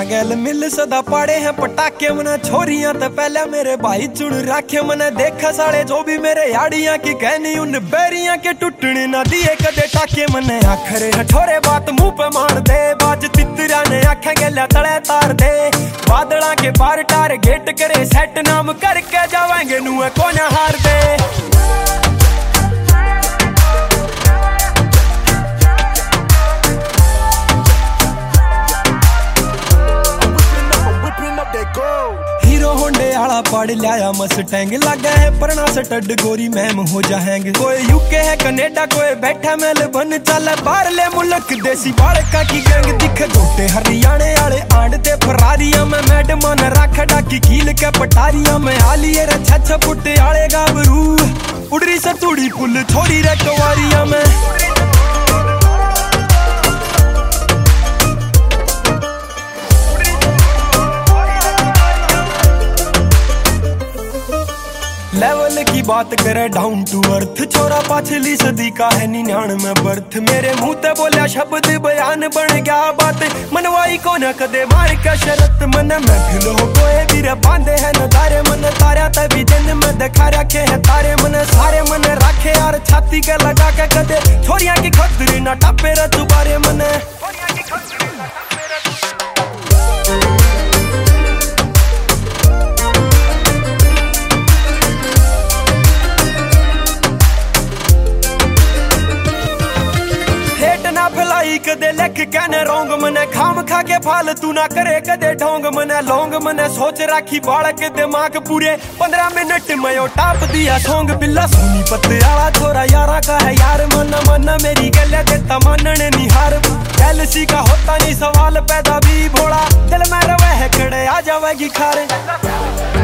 गैल मिल सदा पाड़े हैं पटाखे मने छोरियां तो पहले मेरे भाई चुन राखे मने देखा साले जो भी मेरे याड़ियां की कहनी उन बैरियां के टुटने ना दिए कदे टाके मने आखरे हठोरे बात मुंह पे मार दे बाज तितरा ने आखे गैला तले तार दे बादला के पार टारगेट करे सेट नाम करके जावेंगे नुए को ना हार दे। हीरो होंडे आला पड़ लिया मस्टैंग लगा है परना स्टड गोरी मैम हो जाएंगे कोई यूके है कनेडा कोई बैठा मेलबर्न चल बाहर ले मुल्क देसी बालका की गैंग दिखे गोटे हरियाणे आले आंड ते फरारियां में मैडम ने रख डाकी कील के पटारियां में आलिए रे छछ पुट्टे आले गाबरू उड़री सतुड़ी पुल छोड़ी रे कवारियां में। लेवल की बात करे डाउन टू अर्थ छोरा पाछली सदी का है 99 बर्थ मेरे मुंह ते बोलिया शब्द बयान बन गया बात मनवाई को न कदे मार का शरत मन महफिल हो कोई भी बांधे है नजारे मन तारा तभी दिन में दिखा रखे है तारे मन सारे मन रखे यार छाती के लगा के कदे छोरियां की खतरी ना टापे रे दुबारे मन। फलाई कदे लेख कहने रोंग मने खाम खा के फालतू ना करे कदे ढोंग मने लोंग मने सोच राखी बाल के दिमाग पूरे 15 मिनट में ओ टाप दिया सोंग बिल्ला सोनी पत्ते आला छोरा यारा का है यार मन मन मेरी गले दे तमन्ने निहार गैलसी का होता नहीं सवाल पैदा भी भोला दिल में रवे है खड़े आ जावेगी खारे।